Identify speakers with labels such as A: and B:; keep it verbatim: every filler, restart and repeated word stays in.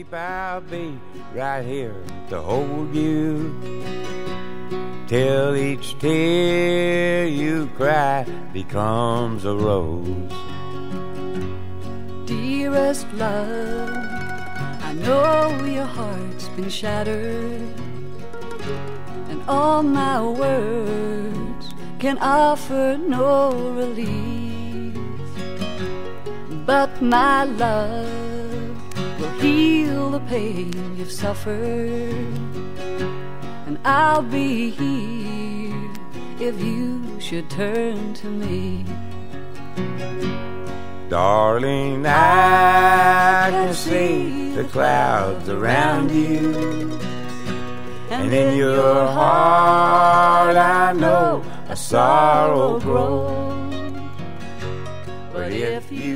A: sleep, I'll be right here to hold you till each tear you cry becomes a rose.
B: Dearest love, I know your heart's been shattered, and all my words can offer no relief, but my love will heal the pain you've suffered, and I'll be here if you should turn to me.
A: Darling, I can see the clouds around you, and in your heart I know a sorrow grows. But if you